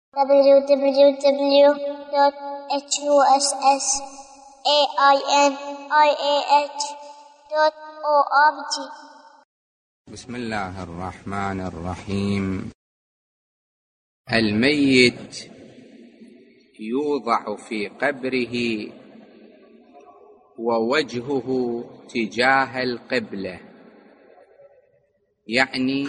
www.hussainih.org. بسم الله الرحمن الرحيم. الميت يوضع في قبره ووجهه تجاه القبلة، يعني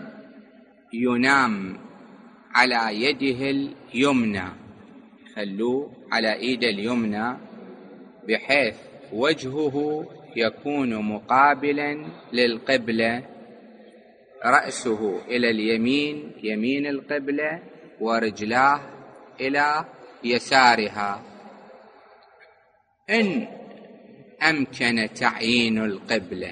ينام على يده اليمنى، خلوه على ايد اليمنى بحيث وجهه يكون مقابلا للقبلة، رأسه إلى اليمين يمين القبلة ورجلاه إلى يسارها. إن أمكن تعيين القبلة،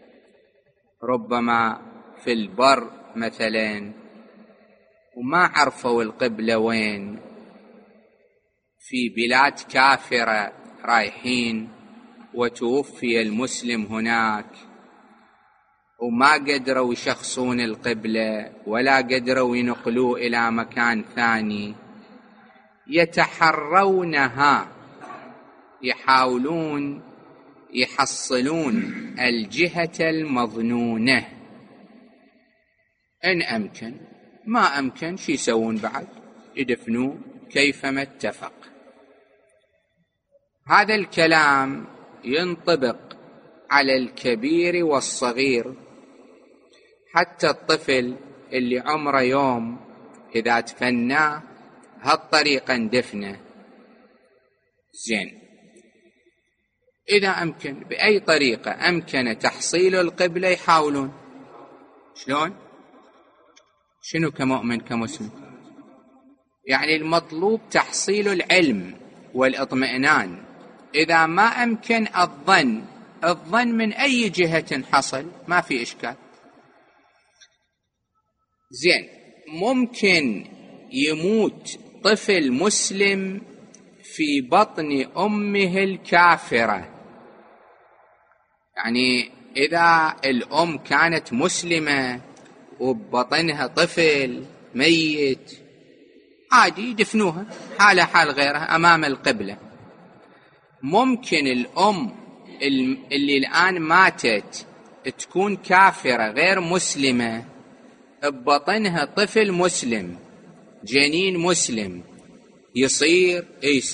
ربما في البر مثلا وما عرفوا القبلة وين، في بلاد كافرة رايحين وتوفي المسلم هناك وما قدروا يشخصون القبلة ولا قدروا ينقلوه إلى مكان ثاني، يتحرونها، يحاولون يحصلون الجهة المظنونة. إن أمكن، ما أمكن شي يسوون بعد؟ يدفنوه كيفما اتفق. هذا الكلام ينطبق على الكبير والصغير، حتى الطفل اللي عمره يوم إذا تفناه هالطريقة ندفنه. زين، إذا أمكن بأي طريقة أمكن تحصيل القبلة يحاولون. شلون؟ شنو كمؤمن كمسلم؟ يعني المطلوب تحصيل العلم والاطمئنان. إذا ما أمكن الظن من أي جهة حصل ما في إشكال. زين، ممكن يموت طفل مسلم في بطن أمه الكافرة، يعني إذا الأم كانت مسلمة وببطنها طفل ميت عادي يدفنوها حالة حال غيرها أمام القبلة. ممكن الأم اللي الآن ماتت تكون كافرة غير مسلمة، ببطنها طفل مسلم، جنين مسلم، يصير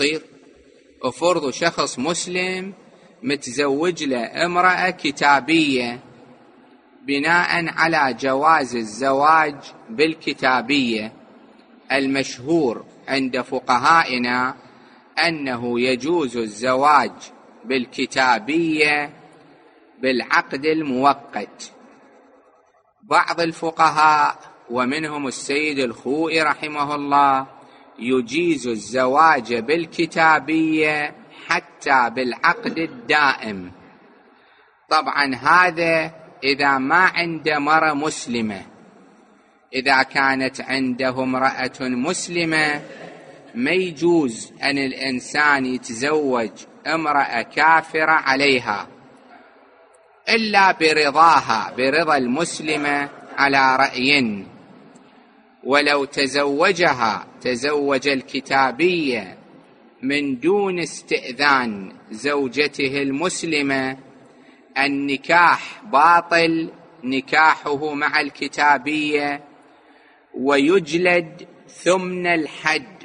افرضوا شخص مسلم متزوج له امرأة كتابية، بناء على جواز الزواج بالكتابية المشهور عند فقهائنا أنه يجوز الزواج بالكتابية بالعقد المؤقت. بعض الفقهاء ومنهم السيد الخوئي رحمه الله يجيز الزواج بالكتابية حتى بالعقد الدائم. طبعا هذا إذا ما عنده مرأة مسلمة. إذا كانت عنده امرأة مسلمة ما يجوز أن الإنسان يتزوج امرأة كافرة عليها إلا برضاها، برضا المسلمة على رأي. ولو تزوج الكتابية من دون استئذان زوجته المسلمة، النكاح باطل، نكاحه مع الكتابية، ويجلد ثمن الحد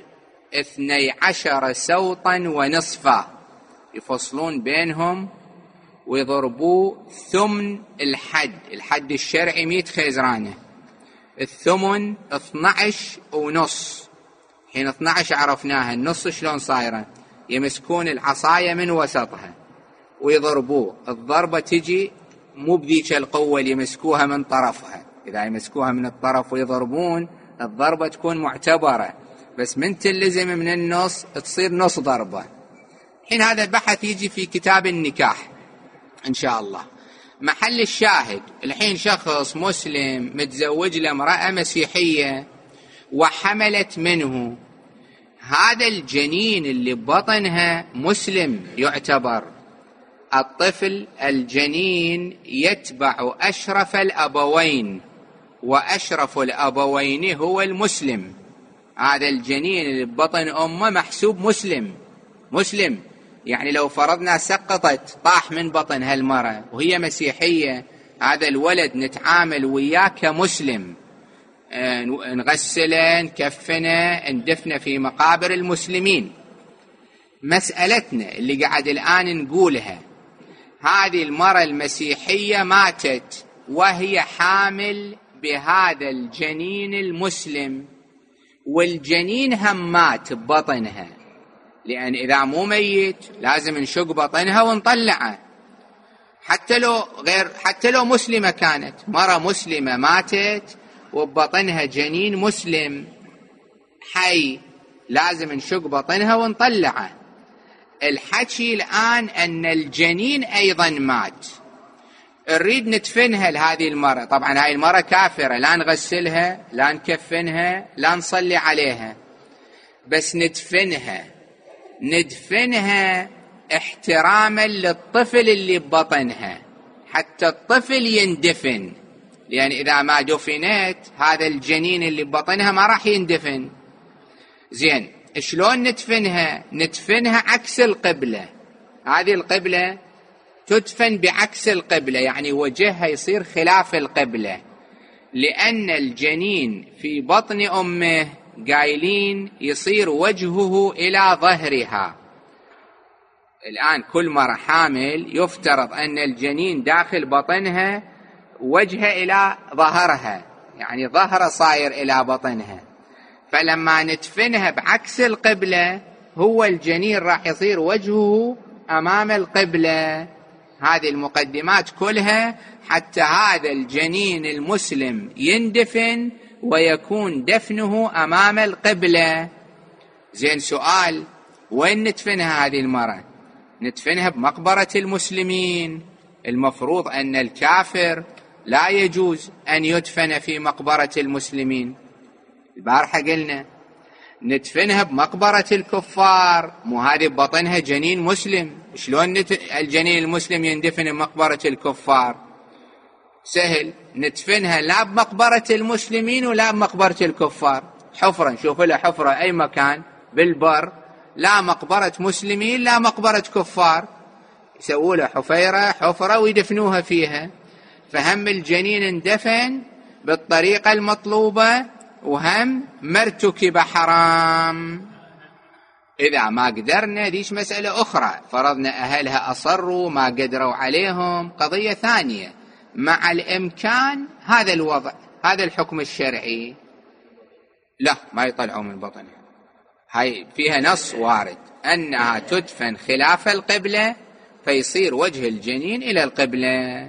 12 سوطا ونصفا، يفصلون بينهم ويضربوه ثمن الحد الشرعي 100 خيزرانة، الثمن 12 ونص. حين 12 عرفناها، النص شلون صايرة؟ يمسكون العصاية من وسطها ويضربوه، الضربة تجي مو بذيك القوة اللي يمسكوها من طرفها. إذا يمسكوها من الطرف ويضربون الضربة تكون معتبرة، بس من تلزم من النص تصير نص ضربة. حين هذا البحث يجي في كتاب النكاح إن شاء الله. محل الشاهد الحين شخص مسلم متزوج لامرأة مسيحية وحملت منه، هذا الجنين اللي ببطنها مسلم يعتبر. الطفل الجنين يتبع أشرف الأبوين، وأشرف الأبوين هو المسلم. هذا الجنين اللي ببطن أمه محسوب مسلم. يعني لو فرضنا سقطت طاح من بطن هالمرأة وهي مسيحية، هذا الولد نتعامل وياه كمسلم، نغسله، نكفنه، ندفنه في مقابر المسلمين. مسألتنا اللي قاعد الآن نقولها، هذه المرأة المسيحية ماتت وهي حامل بهذا الجنين المسلم، والجنين هم مات ببطنها، لأن إذا مو ميت لازم نشق بطنها ونطلعه. حتى لو مسلمة كانت، مرة مسلمة ماتت وببطنها جنين مسلم حي، لازم نشق بطنها ونطلعه. الحكي الآن أن الجنين أيضا مات، نريد ندفنها لهذه المرأة. طبعا هاي المرأة كافرة، لا نغسلها لا نكفنها لا نصلي عليها، بس ندفنها احتراما للطفل اللي ببطنها، حتى الطفل يندفن، لأن إذا ما دفنت هذا الجنين اللي ببطنها ما راح يندفن. زين، شلون ندفنها عكس القبلة. هذه القبلة تدفن بعكس القبلة، يعني وجهها يصير خلاف القبلة، لأن الجنين في بطن أمه قايلين يصير وجهه إلى ظهرها. الآن كل مرة حامل يفترض أن الجنين داخل بطنها وجهه إلى ظهرها، يعني ظهره صاير إلى بطنها، فلما ندفنها بعكس القبلة هو الجنين راح يصير وجهه أمام القبلة. هذه المقدمات كلها حتى هذا الجنين المسلم يندفن ويكون دفنه أمام القبلة. زين، سؤال، وين ندفنها هذه المرأة؟ ندفنها بمقبرة المسلمين. المفروض أن الكافر لا يجوز أن يدفن في مقبرة المسلمين. البارحة قلنا ندفنها بمقبرة الكفار، مو هذه ببطنها جنين مسلم، شلون الجنين المسلم يندفن بمقبرة الكفار؟ سهل، ندفنها لا بمقبرة المسلمين ولا بمقبرة الكفار، حفرة، نشوف لها حفرة أي مكان بالبر، لا مقبرة مسلمين لا مقبرة كفار، يسووا لها حفرة ويدفنوها فيها. فهم الجنين اندفن بالطريقة المطلوبة، وهم مرتكب حرام. إذا ما قدرنا ديش مسألة أخرى، فرضنا أهلها أصروا ما قدروا عليهم، قضية ثانية. مع الإمكان هذا الوضع، هذا الحكم الشرعي، لا ما يطلعوا من بطنها. هاي فيها نص وارد أنها تدفن خلاف القبلة، فيصير وجه الجنين إلى القبلة.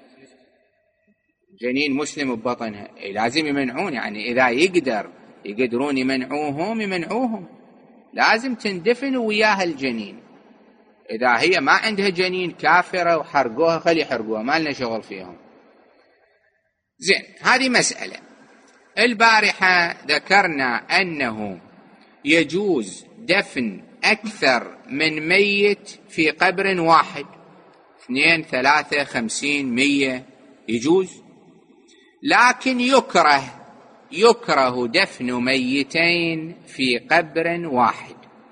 جنين مسلم ببطنها لازم يمنعون، يعني إذا يقدرون يمنعوهم، لازم تندفن وياها الجنين. إذا هي ما عندها جنين كافرة وحرقوها، خلي يحرقوها، ما لنا شغل فيهم. زين، هذه مسألة. البارحة ذكرنا أنه يجوز دفن أكثر من ميت في قبر واحد، 2 3 50 100 يجوز، لكن يكره دفن ميتين في قبر واحد.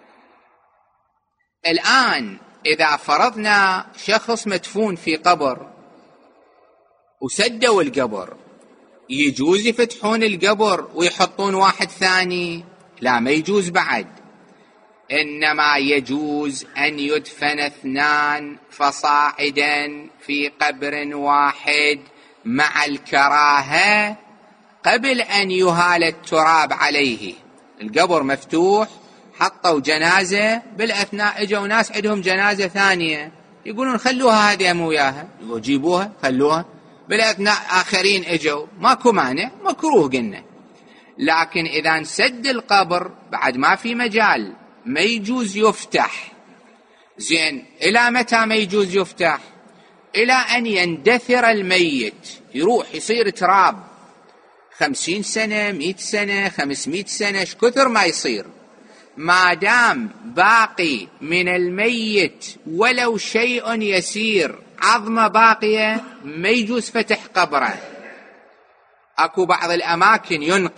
الآن إذا فرضنا شخص مدفون في قبر وسدوا القبر، يجوز يفتحون القبر ويحطون واحد ثاني؟ لا، ما يجوز بعد. إنما يجوز أن يدفن 2 فصاعدا في قبر واحد مع الكراهة قبل أن يهال التراب عليه. القبر مفتوح، حطوا جنازة، بالأثناء اجوا ناس عندهم جنازة ثانية، يقولون خلوها هذه مو وياها، يقولوا جيبوها خلوها، بالأثناء آخرين اجوا، ماكو مانع، مكروه قلنا. لكن إذا نسد القبر بعد ما في مجال، ما يجوز يفتح. زين، إلى متى ما يجوز يفتح؟ إلى أن يندثر الميت، يروح يصير تراب، 50 سنة 100 سنة 500 سنة، كثر ما يصير، ما دام باقي من الميت ولو شيء يسير، عظمة باقية، ما يجوز فتح قبره. أكو بعض الأماكن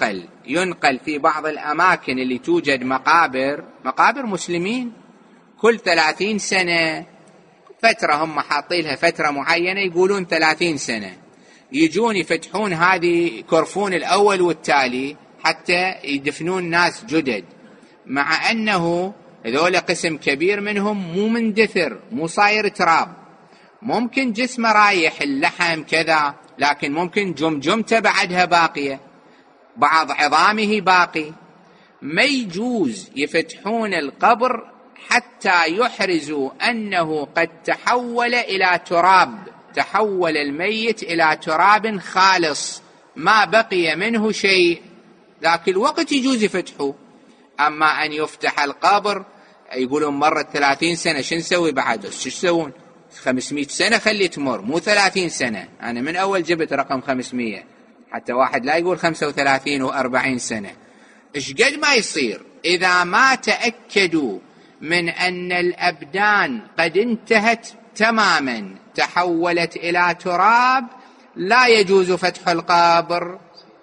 ينقل في بعض الأماكن اللي توجد مقابر مسلمين كل 30 سنة فترة، هم حاطين لها فترة معينة يقولون 30 سنة يجون يفتحون هذه كرفون الأول والتالي حتى يدفنون ناس جدد، مع أنه هذول قسم كبير منهم مو مندثر، مو صاير تراب، ممكن جسمه رايح اللحم كذا، لكن ممكن جمجمته بعدها باقية، بعض عظامه باقي. ما يجوز يفتحون القبر حتى يحرزوا أنه قد تحول إلى تراب، تحول الميت إلى تراب خالص ما بقي منه شيء، ذاك الوقت يجوز يفتحوه. أما أن يفتح القبر يقولون مرت 30 سنة شو نسوي بعد؟ شو يسوون 500 سنة خلي تمر، مو 30 سنة. أنا من أول جبت رقم 500 حتى واحد لا يقول 35 و40 سنة. إيش قد ما يصير إذا ما تأكدوا من أن الأبدان قد انتهت تماما تحولت إلى تراب لا يجوز فتح القبر.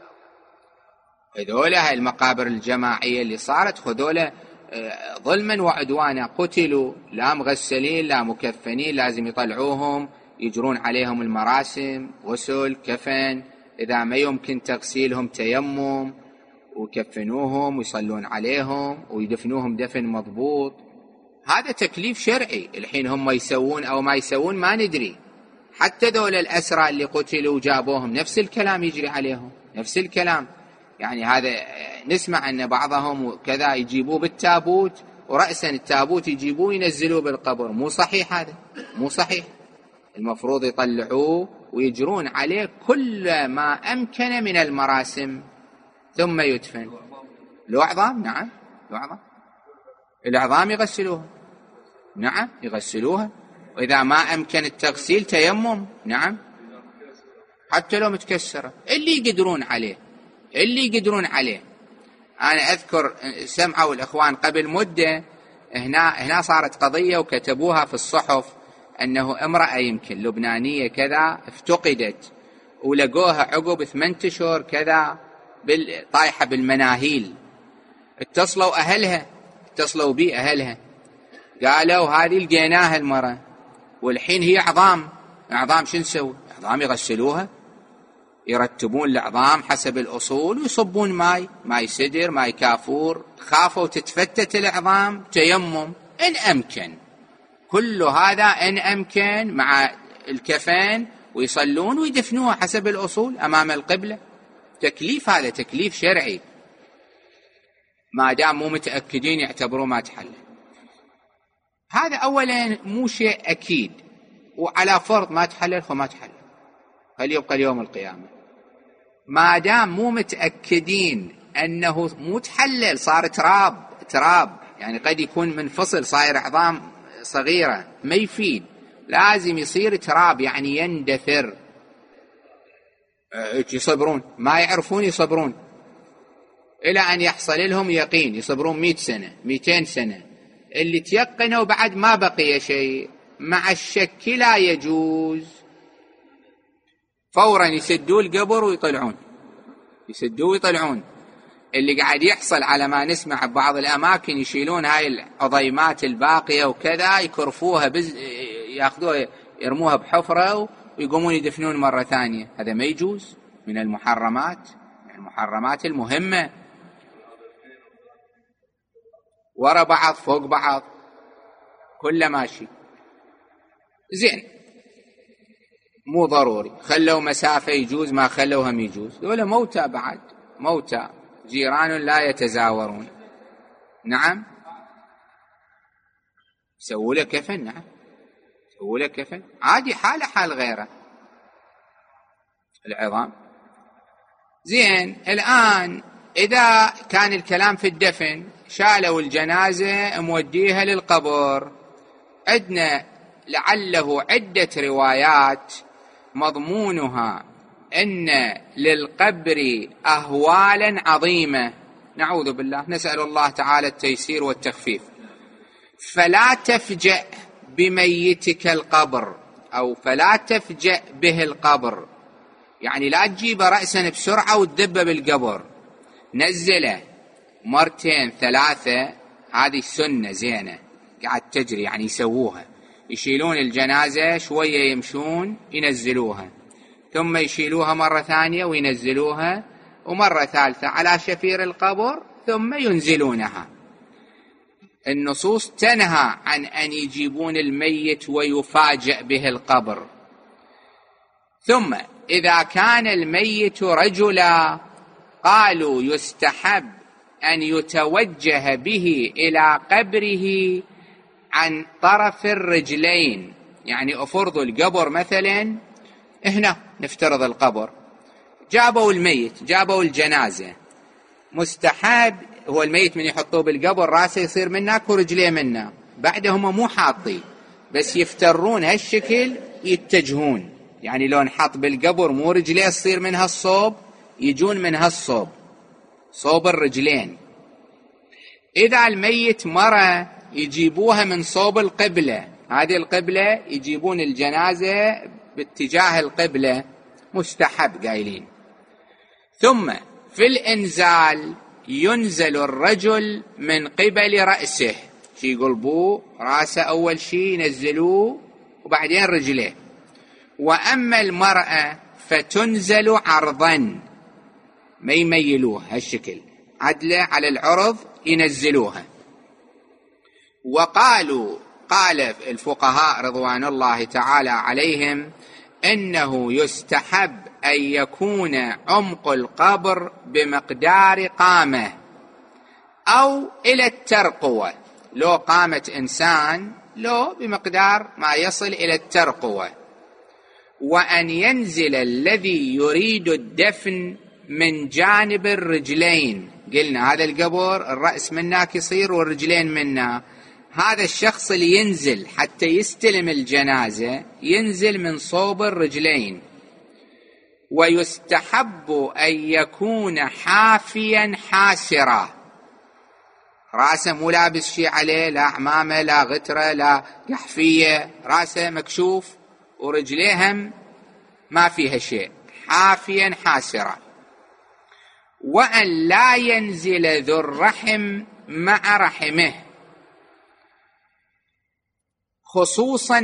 هذولا المقابر الجماعية اللي صارت خذولا ظلما وعدوانا، قتلوا لا مغسلين لا مكفنين، لازم يطلعوهم يجرون عليهم المراسم، غسل كفن، إذا ما يمكن تغسيلهم تيمم، ويكفنوهم ويصلون عليهم ويدفنوهم دفن مضبوط. هذا تكليف شرعي. الحين هم يسوون أو ما يسوون ما ندري. حتى ذول الأسرى اللي قتلوا جابوهم نفس الكلام يجري عليهم، نفس الكلام. يعني هذا نسمع أن بعضهم كذا يجيبوه بالتابوت، ورأسا التابوت يجيبوه ينزلوه بالقبر. مو صحيح، هذا مو صحيح. المفروض يطلعوه ويجرون عليه كل ما أمكن من المراسم ثم يدفن. العظام، نعم العظام يغسلوها، نعم يغسلوها، وإذا ما أمكن التغسيل تيمم، نعم حتى لو متكسرة، اللي يقدرون عليه. أنا أذكر سمعوا الإخوان قبل مدة هنا صارت قضية وكتبوها في الصحف أنه امرأة يمكن لبنانية كذا افتقدت، ولقوها عقب 8 أشهر كذا طايحة بالمناهيل. اتصلوا بي أهلها قالوا هذه لقيناها المرأة، والحين هي عظام شو نسوي؟ عظام يغسلوها، يرتبون العظام حسب الأصول ويصبون ماي سدر، ماي كافور. خافوا تتفتت العظام، تيمم إن أمكن. كل هذا إن أمكن مع الكفن، ويصلون ويدفنوها حسب الأصول أمام القبلة. تكليف، هذا تكليف شرعي. ما دام مو متأكدين يعتبروا ما تحل. هذا أولا مو شيء أكيد، وعلى فرض ما تحلل فما تحلل، هل يبقى اليوم القيامة. ما دام مو متأكدين أنه مو تحلل، صار تراب، يعني قد يكون منفصل صاير عظام صغيرة، ما يفيد، لازم يصير تراب يعني يندثر. يصبرون، ما يعرفون يصبرون إلى أن يحصل لهم يقين، يصبرون 100 سنة 200 سنة. اللي تيقنوا بعد ما بقي شيء، مع الشك لا يجوز، فورا يسدوا القبر ويطلعون، اللي قاعد يحصل على ما نسمع ببعض الأماكن يشيلون هاي العظيمات الباقية وكذا، يكرفوها ياخذوها يرموها بحفرة ويقومون يدفنون مرة ثانية. هذا ما يجوز، من المحرمات المهمة. ورا بعض فوق بعض كل ماشي زين، مو ضروري. خلوا مسافة يجوز، ما خلوها ما يجوز. دول موتى، بعد موتى، جيران لا يتزاورون. نعم سووا له كفن، نعم سووا له كفن عادي، حال غيره العظام. زين، الآن إذا كان الكلام في الدفن، شالوا الجنازة موديها للقبر، عندنا لعله عدة روايات مضمونها أن للقبر أهوالا عظيمة، نعوذ بالله، نسأل الله تعالى التيسير والتخفيف. فلا تفجأ بميتك القبر، أو فلا تفجأ به القبر، يعني لا تجيب رأسا بسرعة وتدب بالقبر، نزله مرتين ثلاثة، هذه سنة زينة قاعد تجري، يعني يسووها، يشيلون الجنازة شوية يمشون ينزلوها، ثم يشيلوها مرة ثانية وينزلوها، ومرة ثالثة على شفير القبر ثم ينزلونها. النصوص تنهى عن أن يجيبون الميت ويفاجأ به القبر. ثم إذا كان الميت رجلا قالوا يستحب أن يتوجه به إلى قبره عن طرف الرجلين، يعني أفرضوا القبر مثلا هنا، نفترض القبر، جابوا الميت، جابوا الجنازة، مستحب هو الميت من يحطوه بالقبر راسه يصير منك ورجليه منه، بعدهم مو حاطين بس يفترون هالشكل يتجهون، يعني لو نحط بالقبر مو رجليه تصير من هالصوب، يجون من هالصوب، صوب الرجلين. إذا الميت مرة يجيبوها من صوب القبلة، هذه القبلة يجيبون الجنازة باتجاه القبلة، مستحب قايلين. ثم في الإنزال ينزل الرجل من قبل رأسه، شي يقلبوه رأسه أول شي ينزلوه وبعدين رجليه. وأما المرأة فتنزل عرضا، ما يميلوها هالشكل، عدلة على العرض ينزلوها. قال الفقهاء رضوان الله تعالى عليهم إنه يستحب أن يكون عمق القبر بمقدار قامة أو إلى الترقوة، لو قامة إنسان لو بمقدار ما يصل إلى الترقوة. وأن ينزل الذي يريد الدفن من جانب الرجلين، قلنا هذا القبر الرأس منك يصير والرجلين منا، هذا الشخص اللي ينزل حتى يستلم الجنازة ينزل من صوب الرجلين. ويستحب أن يكون حافيا حاسرا، راسه مو لابس شيء عليه، لا عمامة لا غترة لا قحفية، راسه مكشوف ورجليهم ما فيها شيء، حافيا حاسرا. وأن لا ينزل ذو الرحم مع رحمه، خصوصا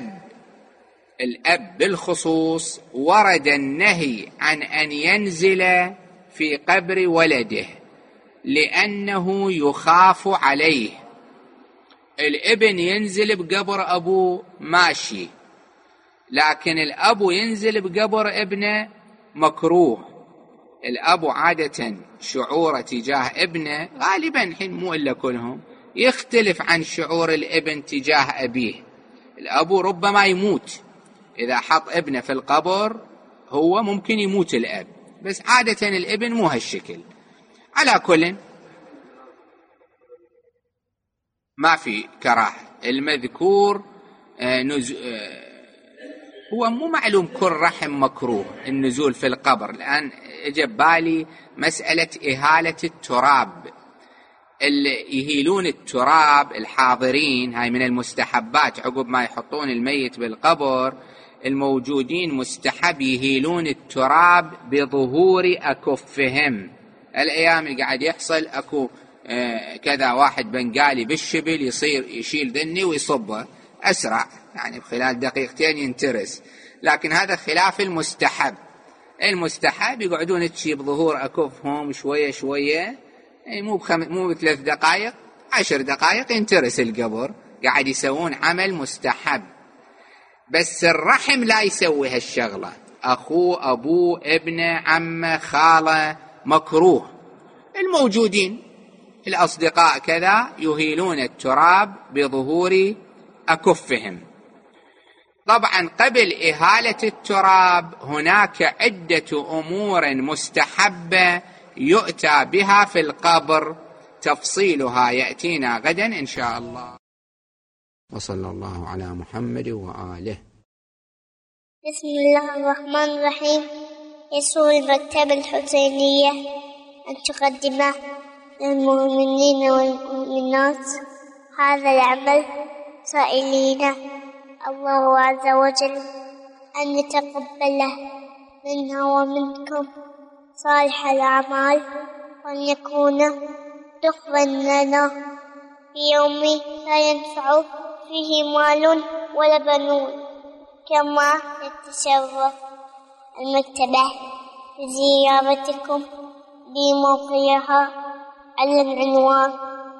الأب بالخصوص ورد النهي عن أن ينزل في قبر ولده لأنه يخاف عليه. الابن ينزل بقبر أبوه ماشي، لكن الأب ينزل بقبر ابنه مكروه. الأب عادة شعوره تجاه ابنه غالبا الحين مو إلا كلهم يختلف عن شعور الابن تجاه أبيه. الأب ربما يموت إذا حط ابنه في القبر، هو ممكن يموت الأب، بس عادة الابن مو هالشكل. على كل ما في كراهة. المذكور هو مو معلوم كل رحم مكروه النزول في القبر. الآن اجى بالي مسألة إهالة التراب، اللي يهيلون التراب الحاضرين، هاي من المستحبات عقب ما يحطون الميت بالقبر، الموجودين مستحب يهيلون التراب بظهور أكفهم. الأيام اللي قاعد يحصل أكو كذا واحد بنغالي بالشبل يصير يشيل ذني ويصبه أسرع، يعني بخلال دقيقتين ينترس، لكن هذا خلاف المستحب. المستحب يقعدون تشي بظهور أكفهم شوية شوية، مو ب3 دقائق 10 دقائق ينترس القبر، قاعد يسوون عمل مستحب. بس الرحم لا يسوي هالشغلة، أخوه أبوه ابنه عمه خاله مكروه. الموجودين الأصدقاء كذا يهيلون التراب بظهور أكفهم. طبعا قبل إهالة التراب هناك عدة أمور مستحبة يؤتى بها في القبر، تفصيلها يأتينا غدا إن شاء الله. وصلى الله على محمد وآله. بسم الله الرحمن الرحيم. يسر المكتبة الحسينية أن تقدم للمؤمنين والمؤمنات هذا العمل سائلين الله عز وجل أن يتقبله منا ومنكم صالح الأعمال، وأن يكون ذخرا لنا في يوم لا ينفع فيه مال ولا بنون. كما يتشرف المكتبة بزيارتكم بموقعها على العنوان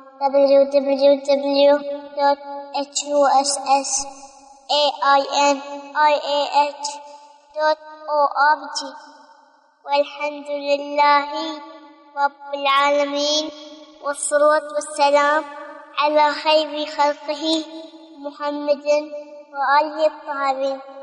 www.hussainih.org. والحمد لله رب العالمين، والصلاة والسلام على خير خلقه محمد وآله الطاهرين.